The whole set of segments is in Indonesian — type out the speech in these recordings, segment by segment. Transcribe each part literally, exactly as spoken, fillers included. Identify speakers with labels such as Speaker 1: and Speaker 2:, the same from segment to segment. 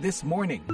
Speaker 1: This Morning.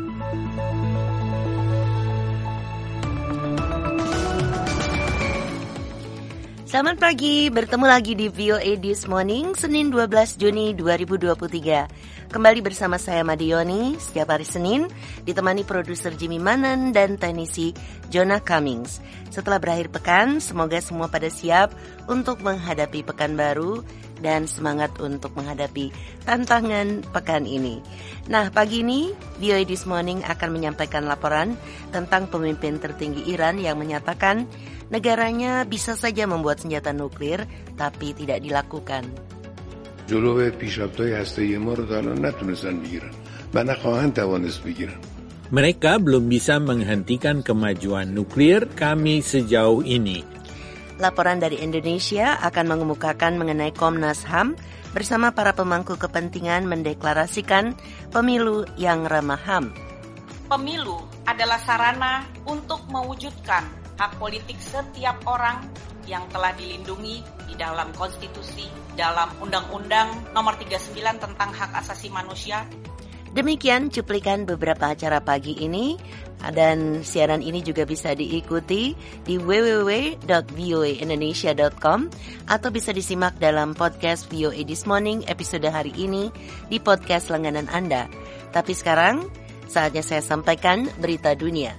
Speaker 2: Selamat pagi, bertemu lagi di V O A This Morning, Senin dua belas Juni dua ribu dua puluh tiga. Kembali bersama saya Madioni, setiap hari Senin, ditemani produser Jimmy Manan dan teknisi Jonah Cummings. Setelah berakhir pekan, semoga semua pada siap untuk menghadapi pekan baru dan semangat untuk menghadapi tantangan pekan ini. Nah, pagi ini V O A This Morning akan menyampaikan laporan tentang pemimpin tertinggi Iran yang menyatakan negaranya bisa saja membuat senjata nuklir, tapi tidak dilakukan.
Speaker 3: جلوی پیشرفت‌های هسته‌ای ما رو تا الان نتونستن بگیرن و نخواهند توانست بگیرن.
Speaker 4: Mereka belum bisa menghentikan kemajuan nuklir kami sejauh ini.
Speaker 2: Laporan dari Indonesia akan mengemukakan mengenai Komnas H A M bersama para pemangku kepentingan mendeklarasikan pemilu yang ramah H A M.
Speaker 5: Pemilu adalah sarana untuk mewujudkan hak politik setiap orang yang telah dilindungi di dalam konstitusi, dalam Undang-Undang Nomor tiga puluh sembilan tentang Hak Asasi Manusia.
Speaker 2: Demikian cuplikan beberapa acara pagi ini, dan siaran ini juga bisa diikuti di w w w dot v o a indonesia dot com atau bisa disimak dalam podcast V O A This Morning episode hari ini di podcast langganan Anda. Tapi sekarang saatnya saya sampaikan berita dunia.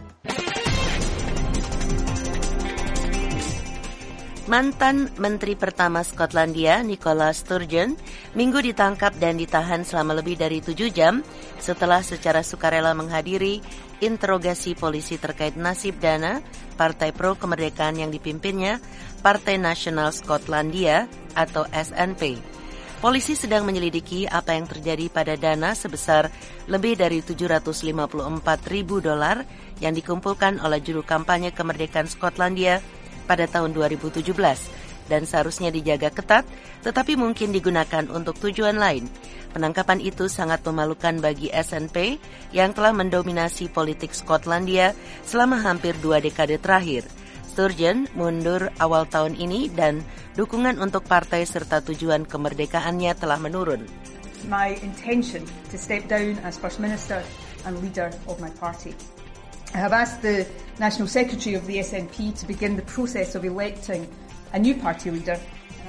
Speaker 2: Mantan Menteri Pertama Skotlandia, Nicola Sturgeon, minggu ditangkap dan ditahan selama lebih dari tujuh jam setelah secara sukarela menghadiri interogasi polisi terkait nasib dana Partai Pro Kemerdekaan yang dipimpinnya, Partai Nasional Skotlandia atau S N P. Polisi sedang menyelidiki apa yang terjadi pada dana sebesar lebih dari tujuh ratus lima puluh empat ribu dolar yang dikumpulkan oleh juru kampanye kemerdekaan Skotlandia pada tahun dua ribu tujuh belas dan seharusnya dijaga ketat, tetapi mungkin digunakan untuk tujuan lain. Penangkapan itu sangat memalukan bagi S N P yang telah mendominasi politik Skotlandia selama hampir dua dekade terakhir. Sturgeon mundur awal tahun ini dan dukungan untuk partai serta tujuan kemerdekaannya telah menurun.
Speaker 6: My intention to step down as First Minister and leader of my party. I have asked the National Secretary of the S N P to begin the process of electing a new party leader.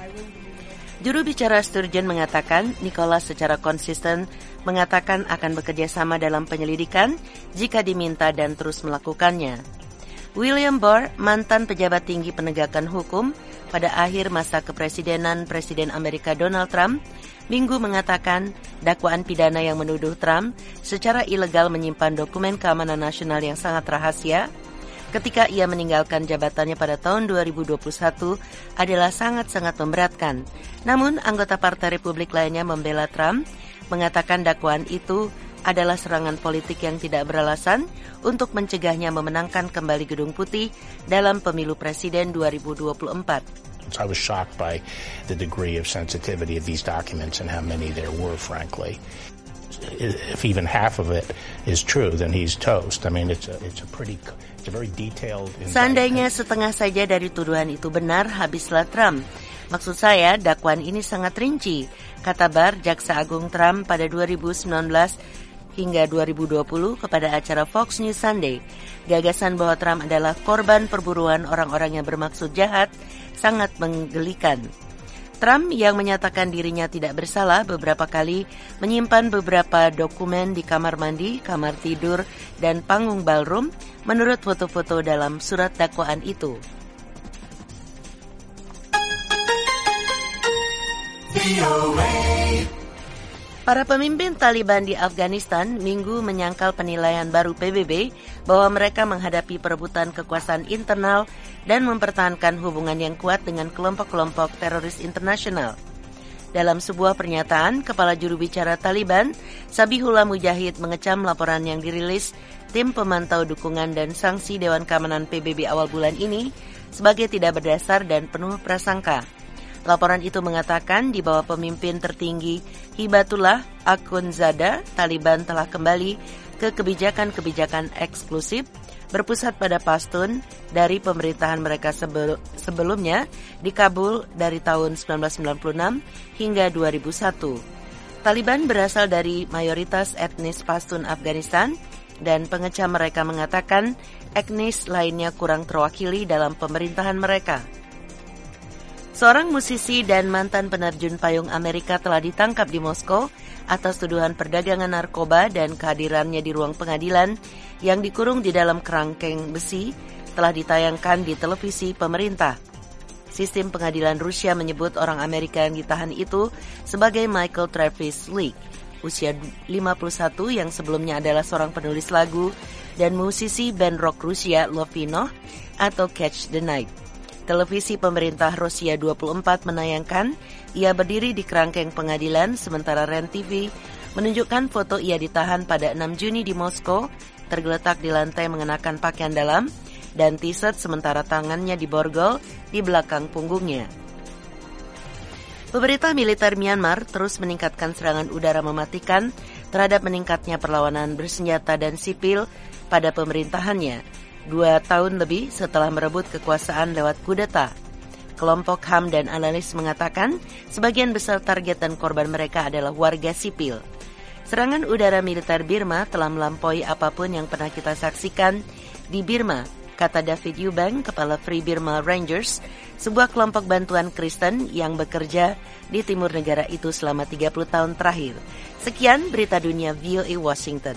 Speaker 2: Juru bicara Sturgeon mengatakan Nicholas secara konsisten mengatakan akan bekerja sama dalam penyelidikan jika diminta dan terus melakukannya. William Barr, mantan pejabat tinggi penegakan hukum pada akhir masa kepresidenan Presiden Amerika Donald Trump, Minggu mengatakan dakwaan pidana yang menuduh Trump secara ilegal menyimpan dokumen keamanan nasional yang sangat rahasia ketika ia meninggalkan jabatannya pada tahun dua ribu dua puluh satu adalah sangat-sangat memberatkan. Namun, anggota Partai Republik lainnya membela Trump, mengatakan dakwaan itu adalah serangan politik yang tidak beralasan untuk mencegahnya memenangkan kembali Gedung Putih dalam pemilu presiden dua ribu dua puluh empat.
Speaker 7: I was shocked by the degree of sensitivity of these documents and how many there were, frankly. If even half of it is true, then he's toast. I mean, it's a, it's a pretty, it's a very detailed indictment.
Speaker 2: Seandainya setengah saja dari tuduhan itu benar, habislah Trump. Maksud saya, dakwaan ini sangat rinci, kata Barr, Jaksa Agung Trump pada dua ribu sembilan belas hingga dua ribu dua puluh kepada acara Fox News Sunday. Gagasan bahwa Trump adalah korban perburuan orang-orang yang bermaksud jahat sangat menggelikan. Trump yang menyatakan dirinya tidak bersalah beberapa kali menyimpan beberapa dokumen di kamar mandi, kamar tidur, dan panggung ballroom menurut foto-foto dalam surat dakwaan itu. Para pemimpin Taliban di Afghanistan Minggu menyangkal penilaian baru P B B bahwa mereka menghadapi perebutan kekuasaan internal dan mempertahankan hubungan yang kuat dengan kelompok-kelompok teroris internasional. Dalam sebuah pernyataan, Kepala Juru Bicara Taliban, Zabihullah Mujahid, mengecam laporan yang dirilis tim pemantau dukungan dan sanksi Dewan Keamanan P B B awal bulan ini sebagai tidak berdasar dan penuh prasangka. Laporan itu mengatakan di bawah pemimpin tertinggi Hibatullah Akhundzada, Taliban telah kembali ke kebijakan-kebijakan eksklusif berpusat pada Pashtun dari pemerintahan mereka sebel- sebelumnya di Kabul dari tahun sembilan belas sembilan puluh enam hingga dua ribu satu. Taliban berasal dari mayoritas etnis Pashtun Afghanistan dan pengecam mereka mengatakan etnis lainnya kurang terwakili dalam pemerintahan mereka. Seorang musisi dan mantan penerjun payung Amerika telah ditangkap di Moskow atas tuduhan perdagangan narkoba dan kehadirannya di ruang pengadilan yang dikurung di dalam kerangkeng besi telah ditayangkan di televisi pemerintah. Sistem pengadilan Rusia menyebut orang Amerika yang ditahan itu sebagai Michael Travis Leak, usia lima puluh satu yang sebelumnya adalah seorang penulis lagu dan musisi band rock Rusia Lovino atau Catch the Night. Televisi pemerintah Rusia dua puluh empat menayangkan ia berdiri di kerangkeng pengadilan sementara R E N T V menunjukkan foto ia ditahan pada enam Juni di Moskow, tergeletak di lantai mengenakan pakaian dalam dan t-shirt sementara tangannya diborgol di belakang punggungnya. Pemerintah militer Myanmar terus meningkatkan serangan udara mematikan terhadap meningkatnya perlawanan bersenjata dan sipil pada pemerintahannya, dua tahun lebih setelah merebut kekuasaan lewat kudeta. Kelompok H A M dan analis mengatakan sebagian besar target dan korban mereka adalah warga sipil. Serangan udara militer Birma telah melampaui apapun yang pernah kita saksikan di Birma, kata David Eubank, kepala Free Burma Rangers, sebuah kelompok bantuan Kristen yang bekerja di timur negara itu selama tiga puluh tahun terakhir. Sekian berita dunia V O A Washington.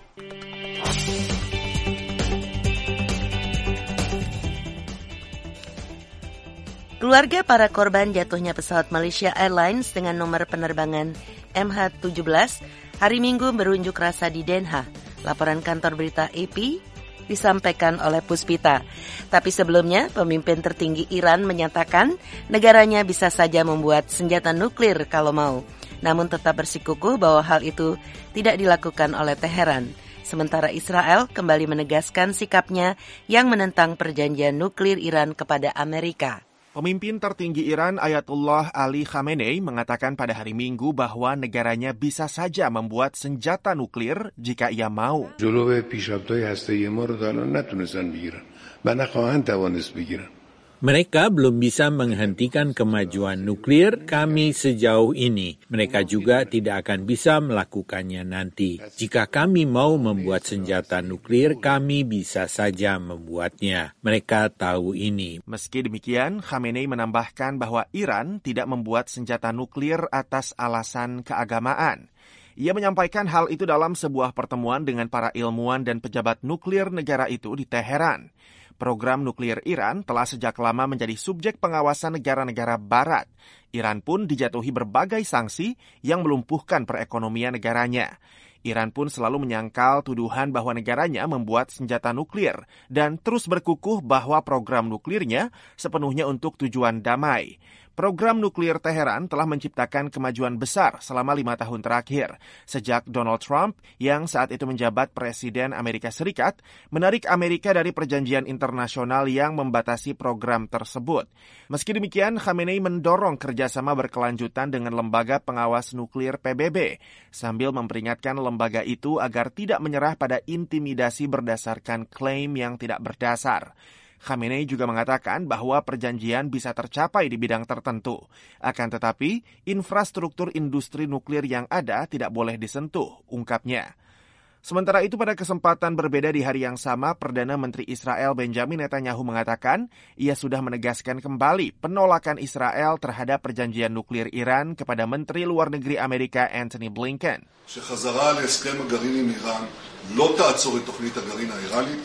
Speaker 2: Keluarga para korban jatuhnya pesawat Malaysia Airlines dengan nomor penerbangan M H tujuh belas hari Minggu berunjuk rasa di Den Haag. Laporan kantor berita A P disampaikan oleh Puspita. Tapi sebelumnya, pemimpin tertinggi Iran menyatakan negaranya bisa saja membuat senjata nuklir kalau mau. Namun tetap bersikukuh bahwa hal itu tidak dilakukan oleh Teheran. Sementara Israel kembali menegaskan sikapnya yang menentang perjanjian nuklir Iran kepada Amerika.
Speaker 1: Pemimpin tertinggi Iran Ayatollah Ali Khamenei mengatakan pada hari Minggu bahwa negaranya bisa saja membuat senjata nuklir jika ia mau.
Speaker 3: جلوی پیشرفت‌های هسته‌ای ما رو تا الان نتونستن بگیرن و نخواهند توانست بگیرن.
Speaker 4: Mereka belum bisa menghentikan kemajuan nuklir kami sejauh ini. Mereka juga tidak akan bisa melakukannya nanti. Jika kami mau membuat senjata nuklir, kami bisa saja membuatnya. Mereka tahu ini.
Speaker 1: Meski demikian, Khamenei menambahkan bahwa Iran tidak membuat senjata nuklir atas alasan keagamaan. Ia menyampaikan hal itu dalam sebuah pertemuan dengan para ilmuwan dan pejabat nuklir negara itu di Teheran. Program nuklir Iran telah sejak lama menjadi subjek pengawasan negara-negara barat. Iran pun dijatuhi berbagai sanksi yang melumpuhkan perekonomian negaranya. Iran pun selalu menyangkal tuduhan bahwa negaranya membuat senjata nuklir dan terus berkukuh bahwa program nuklirnya sepenuhnya untuk tujuan damai. Program nuklir Teheran telah menciptakan kemajuan besar selama lima tahun terakhir, sejak Donald Trump, yang saat itu menjabat Presiden Amerika Serikat, menarik Amerika dari perjanjian internasional yang membatasi program tersebut. Meski demikian, Khamenei mendorong kerjasama berkelanjutan dengan lembaga pengawas nuklir P B B, sambil memperingatkan lembaga itu agar tidak menyerah pada intimidasi berdasarkan klaim yang tidak berdasar. Khamenei juga mengatakan bahwa perjanjian bisa tercapai di bidang tertentu. Akan tetapi, infrastruktur industri nuklir yang ada tidak boleh disentuh, ungkapnya. Sementara itu, pada kesempatan berbeda di hari yang sama, Perdana Menteri Israel Benjamin Netanyahu mengatakan ia sudah menegaskan kembali penolakan Israel terhadap perjanjian nuklir Iran kepada Menteri Luar Negeri Amerika Antony Blinken.
Speaker 8: שחזרה להסכם הגרעין עם איראן לא תעצור את תוכנית הגרעין האיראנית.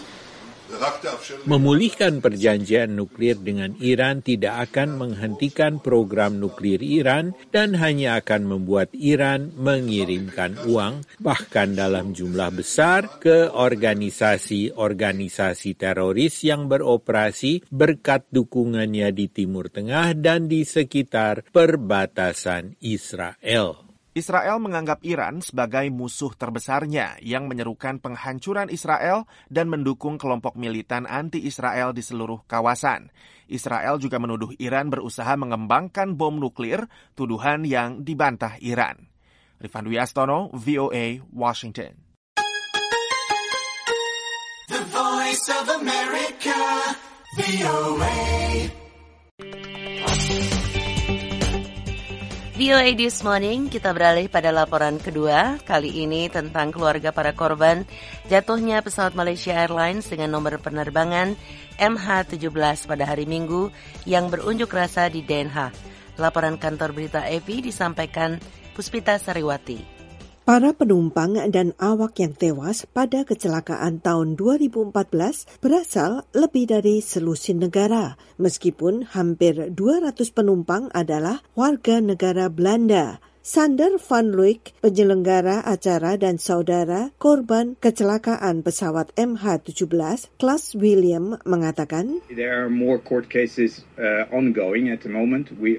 Speaker 4: Memulihkan perjanjian nuklir dengan Iran tidak akan menghentikan program nuklir Iran dan hanya akan membuat Iran mengirimkan uang, bahkan dalam jumlah besar, ke organisasi-organisasi teroris yang beroperasi berkat dukungannya di Timur Tengah dan di sekitar perbatasan Israel.
Speaker 1: Israel menganggap Iran sebagai musuh terbesarnya yang menyerukan penghancuran Israel dan mendukung kelompok militan anti-Israel di seluruh kawasan. Israel juga menuduh Iran berusaha mengembangkan bom nuklir, tuduhan yang dibantah Iran. Rifan Dwi Astono, V O A, Washington. The Voice of America, V O A.
Speaker 2: V O A This Morning, kita beralih pada laporan kedua, kali ini tentang keluarga para korban jatuhnya pesawat Malaysia Airlines dengan nomor penerbangan M H tujuh belas pada hari Minggu yang berunjuk rasa di Den Haag. Laporan kantor berita A P disampaikan Puspita Sariwati.
Speaker 9: Para penumpang dan awak yang tewas pada kecelakaan tahun dua ribu empat belas berasal lebih dari selusin negara, meskipun hampir dua ratus penumpang adalah warga negara Belanda. Sander van Looyk, penyelenggara acara dan saudara korban kecelakaan pesawat M H tujuh belas kelas William mengatakan,
Speaker 10: There are more court cases uh, ongoing at the moment. We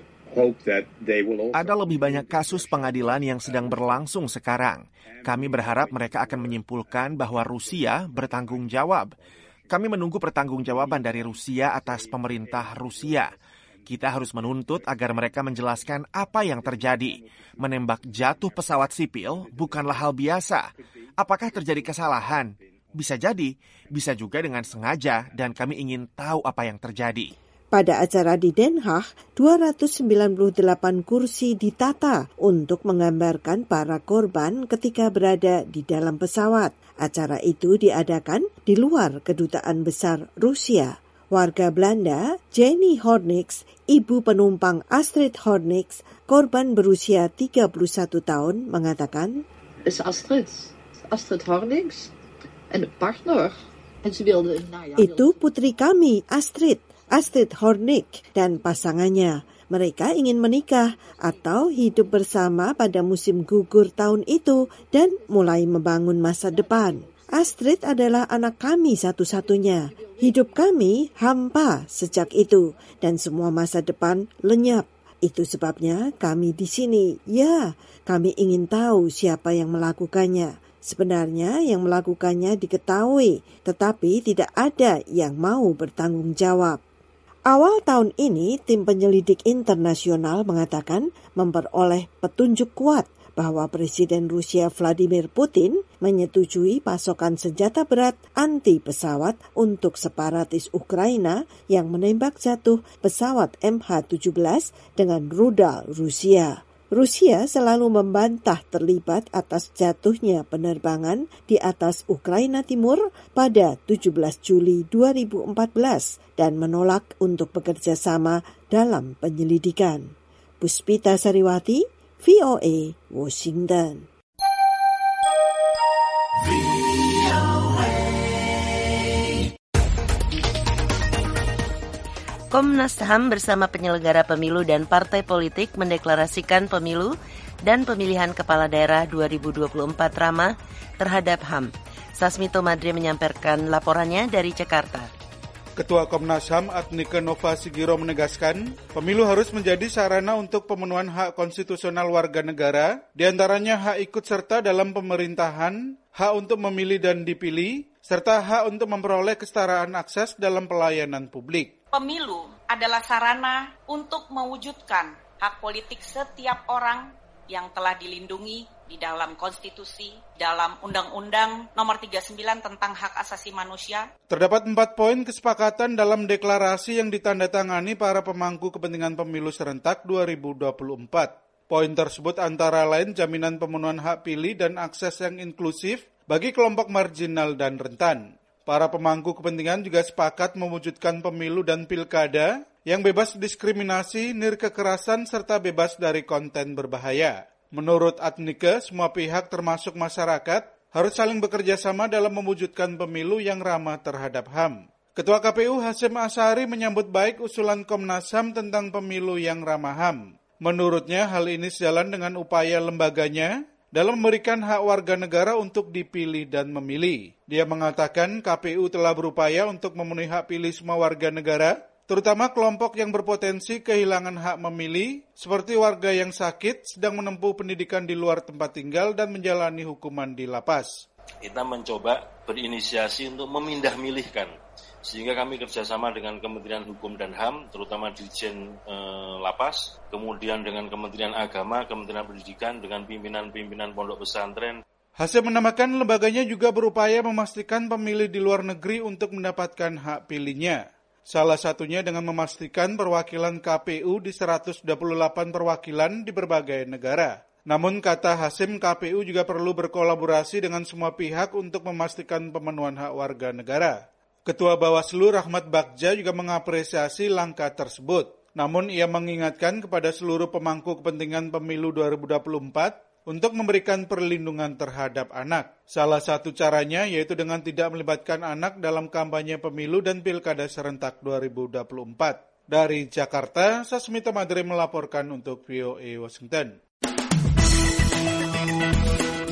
Speaker 1: Ada lebih banyak kasus pengadilan yang sedang berlangsung sekarang. Kami berharap mereka akan menyimpulkan bahwa Rusia bertanggung jawab. Kami menunggu pertanggungjawaban dari Rusia atas pemerintah Rusia. Kita harus menuntut agar mereka menjelaskan apa yang terjadi. Menembak jatuh pesawat sipil bukanlah hal biasa. Apakah terjadi kesalahan? Bisa jadi, bisa juga dengan sengaja, dan kami ingin tahu apa yang terjadi.
Speaker 9: Pada acara di Den Haag, dua ratus sembilan puluh delapan kursi ditata untuk menggambarkan para korban ketika berada di dalam pesawat. Acara itu diadakan di luar Kedutaan Besar Rusia. Warga Belanda, Jenny Hornix, ibu penumpang Astrid Hornix, korban berusia tiga puluh satu tahun, mengatakan,
Speaker 11: Is Astrid, Astrid Hornix, en partner. En ze wilde, nou ja,
Speaker 9: itu putri kami, Astrid. Astrid Hornix dan pasangannya. Mereka ingin menikah atau hidup bersama pada musim gugur tahun itu dan mulai membangun masa depan. Astrid adalah anak kami satu-satunya. Hidup kami hampa sejak itu dan semua masa depan lenyap. Itu sebabnya kami di sini. Ya, kami ingin tahu siapa yang melakukannya. Sebenarnya yang melakukannya diketahui, tetapi tidak ada yang mau bertanggung jawab. Awal tahun ini, tim penyelidik internasional mengatakan memperoleh petunjuk kuat bahwa Presiden Rusia Vladimir Putin menyetujui pasokan senjata berat anti pesawat untuk separatis Ukraina yang menembak jatuh pesawat M H tujuh belas dengan rudal Rusia. Rusia selalu membantah terlibat atas jatuhnya penerbangan di atas Ukraina Timur pada tujuh belas Juli dua ribu empat belas dan menolak untuk bekerja sama dalam penyelidikan. Puspita Sariwati, V O A, Washington.
Speaker 2: Komnas H A M bersama penyelenggara pemilu dan partai politik mendeklarasikan pemilu dan pemilihan kepala daerah dua ribu dua puluh empat ramah terhadap H A M. Sasmito Madre menyampaikan laporannya dari Jakarta.
Speaker 12: Ketua Komnas H A M Adnike Nova Sigiro menegaskan, pemilu harus menjadi sarana untuk pemenuhan hak konstitusional warga negara, diantaranya hak ikut serta dalam pemerintahan, hak untuk memilih dan dipilih, serta hak untuk memperoleh kesetaraan akses dalam pelayanan publik.
Speaker 5: Pemilu adalah sarana untuk mewujudkan hak politik setiap orang yang telah dilindungi di dalam konstitusi, dalam Undang-Undang Nomor tiga puluh sembilan tentang Hak Asasi Manusia.
Speaker 12: Terdapat empat poin kesepakatan dalam deklarasi yang ditandatangani para pemangku kepentingan pemilu serentak dua ribu dua puluh empat. Poin tersebut antara lain jaminan pemenuhan hak pilih dan akses yang inklusif bagi kelompok marginal dan rentan. Para pemangku kepentingan juga sepakat mewujudkan pemilu dan pilkada yang bebas diskriminasi, nirkekerasan, serta bebas dari konten berbahaya. Menurut Adnike, semua pihak termasuk masyarakat harus saling bekerja sama dalam mewujudkan pemilu yang ramah terhadap H A M. Ketua K P U Hasyim Asyari menyambut baik usulan Komnas H A M tentang pemilu yang ramah H A M. Menurutnya, hal ini sejalan dengan upaya lembaganya dalam memberikan hak warga negara untuk dipilih dan memilih. Dia mengatakan K P U telah berupaya untuk memenuhi hak pilih semua warga negara, terutama kelompok yang berpotensi kehilangan hak memilih, seperti warga yang sakit, sedang menempuh pendidikan di luar tempat tinggal, dan menjalani hukuman di lapas.
Speaker 13: Kita mencoba berinisiasi untuk memindah milihkan, sehingga kami kerjasama dengan Kementerian Hukum dan H A M, terutama Dirjen eh, Lapas, kemudian dengan Kementerian Agama, Kementerian Pendidikan, dengan pimpinan-pimpinan pondok pesantren.
Speaker 12: Hasil menambahkan lembaganya juga berupaya memastikan pemilih di luar negeri untuk mendapatkan hak pilihnya. Salah satunya dengan memastikan perwakilan K P U di seratus dua puluh delapan perwakilan di berbagai negara. Namun kata Hasim, K P U juga perlu berkolaborasi dengan semua pihak untuk memastikan pemenuhan hak warga negara. Ketua Bawaslu Rahmat Bagja juga mengapresiasi langkah tersebut. Namun ia mengingatkan kepada seluruh pemangku kepentingan pemilu dua ribu dua puluh empat untuk memberikan perlindungan terhadap anak. Salah satu caranya yaitu dengan tidak melibatkan anak dalam kampanye pemilu dan pilkada serentak dua ribu dua puluh empat. Dari Jakarta, Sasmita Madre melaporkan untuk V O A Washington.